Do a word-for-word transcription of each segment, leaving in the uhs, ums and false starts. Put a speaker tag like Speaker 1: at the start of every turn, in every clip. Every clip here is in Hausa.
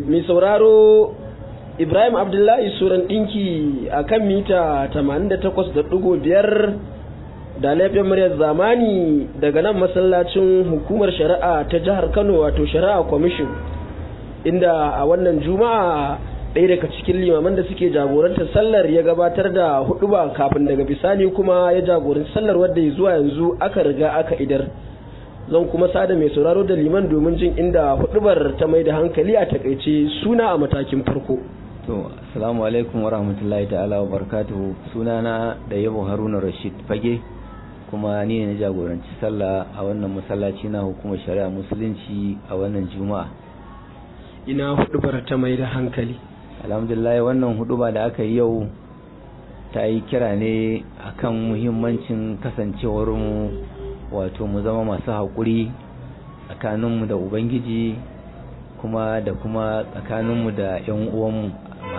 Speaker 1: mai sauraro Ibrahim Abdullahi Suran ɗinki a kan mita tamanin da takwas da ɗigo biyar da laifin muryar zamani daga nan masallacin hukumar shari'a ta jihar Kano wato shari'a commission, inda a wannan juma'a ɗaya daga cikin limaman da suke jagorantar sallar ya gabatar da huɗuba kafin daga bisani kuma ya jagoranci sallar wadda zuwa yanzu aka riga aka idar. Zan kuma sada mai sauraro da liman domin jin inda huɗubar ta mai da hankali a takaice suna a matakin farko.
Speaker 2: To, assalamu alaikum wa rahmatullahi ta'ala wa barakatuhu. Sunana da yabo Haruna Rashid Fage, kuma ni ne na jagoranci sallah a wannan masallaci na hukumar shari'a musulunci a wannan juma'a.
Speaker 1: Ina huɗubar ta mai da hankali.
Speaker 2: Alhamdulillah, wannan huɗuba da aka yi yau ta yi kira ne akan muhimmancin kasancewar mu wato mu zama masu haƙuri tsakaninmu da Ubangiji kuma da kuma tsakaninmu da 'yan uwanmu,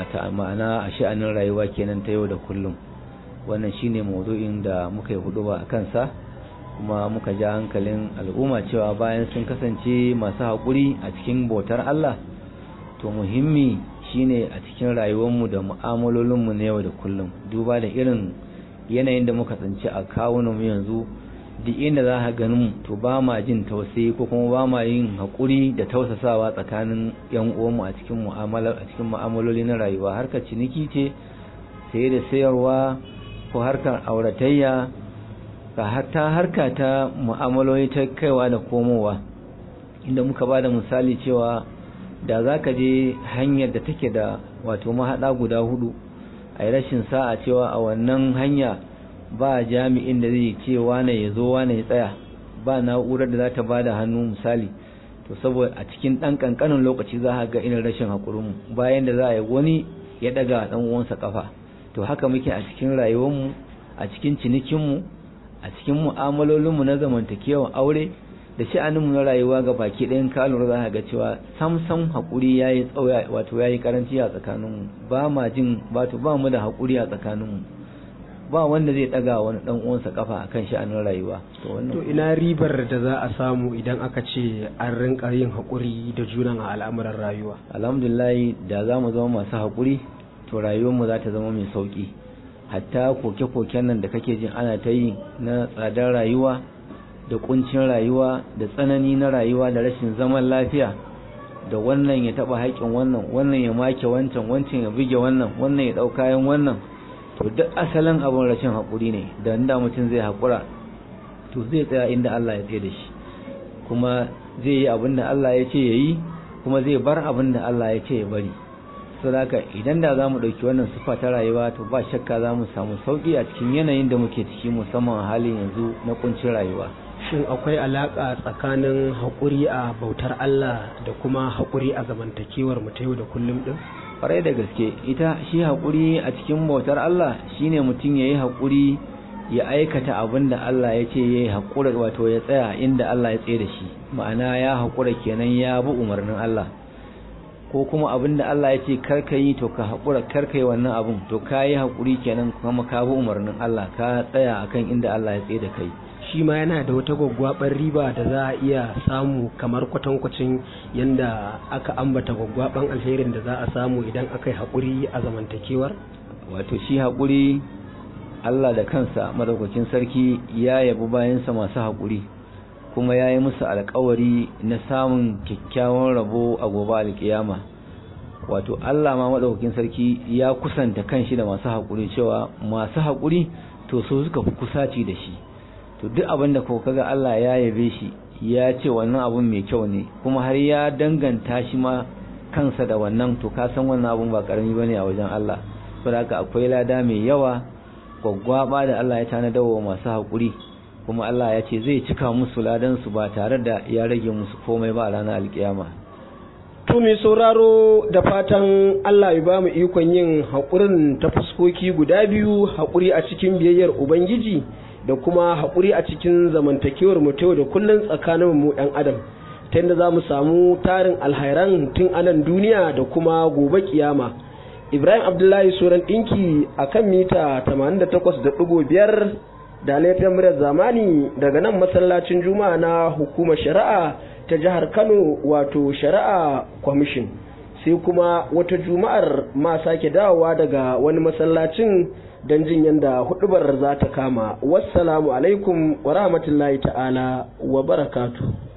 Speaker 2: ma'ana a sha'anin rayuwa kenan ta yau da kullum. Wannan shine maudu'in da muka yi huɗuba a kansa, kuma muka ja hankalin al'umma cewa bayan sun kasance masu haƙuri a cikin bautar Allah, to muhimmi shine a cikin rayuwarmu da mu'amalolinmu na yau da kullum, duba da irin yanayin da muka tsinci a kawunanmu yanzu. Duk inda za ka ganin to ba ma jin tausayi ko kuma ba ma yin haƙuri da tausasawa tsakanin yan uwanmu a cikin mu'amala a cikin mu'amaloli na rayuwa. Harkar ciniki ce, saye da sayarwa, ko harkar auratayya, ka hatta harka ta mu'amaloli ta kaiwa da komowa, inda muka ba da misali cewa da za ka je hanyar da take da wato mahaɗa guda hudu, a yi rashin sa'a cewa a wannan hanya ba jami'in da zai ce wane ya zo wane ya tsaya, ba na'urar da za ta ba da hannu misali, to saboda a cikin ɗan ƙanƙanin lokaci za a ga irin rashin haƙurinmu bayan da za a yi wani ya ɗaga ɗan uwansa ƙafa. To haka muke a cikin rayuwarmu, a cikin cinikinmu, a cikin mu'amalolinmu na zamantakewan aure da sha'aninmu na rayuwa ga baki ɗayan kalura za a ga cewa samsam haƙuri ya yi tsauya wato ya yi ƙaranci a tsakaninmu, ba ma jin wato ba mu da haƙuri a tsakaninmu, ba wanda zai daga wani dan uwansa kafa akan sha'anin rayuwa. To wannan
Speaker 1: to ina ribar da za a samu idan aka ce an rinka yin hakuri da junan a al'amuran rayuwa?
Speaker 2: Alhamdulillah, da za mu zama masu hakuri to rayuwar mu za ta zama mai sauki. Hatta koke-koken nan da kake jin ana ta yi na tsadar rayuwa da kuncin rayuwa da tsanani na rayuwa da rashin zaman lafiya, da wannan ya taba haƙin wannan, wannan ya make wancan, wancan ya buge wannan, wannan ya dau kayan wannan, to duk asalin abin rashin haƙuri ne. da inda mutum zai haƙura to zai tsaya inda Allah ya tsaye da shi, kuma zai yi abin da Allah ya ce ya yi, kuma zai bar abin da Allah ya ce ya bari. Saboda idan da za mu ɗauki wannan sifa ta rayuwa, to ba shakka za mu samu sauƙi a cikin yanayin da muke ciki, musamman a halin yanzu na kuncin rayuwa.
Speaker 1: Shin akwai alaƙa tsakanin haƙuri a bautar Allah da kuma haƙuri a zamantakewar mu ta yau da kullum ɗin?
Speaker 2: Kwarai da gaske, ita shi haƙuri a cikin bautar Allah shine mutum ya yi haƙuri ya aikata abin da Allah ya ce ya yi haƙura, wato ya tsaya inda Allah ya tsaye da shi, ma'ana ya haƙura kenan ya bi umarnin Allah. Ko kuma abin da Allah ya ce karka yi to ka haƙura karka yi wannan abin, to ka yi haƙuri kenan kuma ka bi umarnin Allah, ka tsaya akan inda Allah ya tsaye da kai.
Speaker 1: Shi ma yana da wata gwaggwaɓar riba da za a iya samu kamar kwatankwacin yanda aka ambata gwaggwaɓan alherin da za a samu idan aka yi haƙuri a zamantakewar?
Speaker 2: Wato shi haƙuri, Allah da kansa madaukakin sarki ya yabi bayansa masu haƙuri, kuma ya yi musu alƙawari na samun kyakkyawan rabo a gobe alƙiyama. Wato Allah ma madaukakin sarki ya kusanta kanshi da masu haƙuri cewa masu haƙuri to su suka fi kusaci da shi. To duk abin da ko kaga Allah ya yabe shi, ya ce wannan abun mai kyau ne, kuma har ya danganta shi ma kansa da wannan, to ka san wannan abun ba karami bane a wajen Allah. Saboda haka akwai lada mai yawa gwaggwaba da Allah ya tanada wa masu haƙuri, kuma Allah ya ce zai cika musu ladan su ba tare da ya rage musu komai ba a ranar alkiyama.
Speaker 1: To mai sauraro, da fatan Allah ya ba mu ikon yin haƙurin ta fuskoki guda biyu, haƙuri a cikin biyayyar Ubangiji da kuma haƙuri a cikin zamantakewar mu da kullun tsakanin mu ɗan adam, ta yadda za mu samu tarin alhairan tun anan duniya da kuma gobe kiyama. Ibrahim Abdullahi Suran ɗinki a kan mita tamanin da takwas da ɗigo biyar da laifin muryar zamani daga nan masallacin juma'a na hukumar shari'a ta jihar Kano wato shari'a commission. sai kuma wata juma'ar ma sake dawowa daga wani masallacin don jin yadda hudubar za ta kama. Wassalamu alaikum wa rahmatullahi ta'ala wa barakatuh.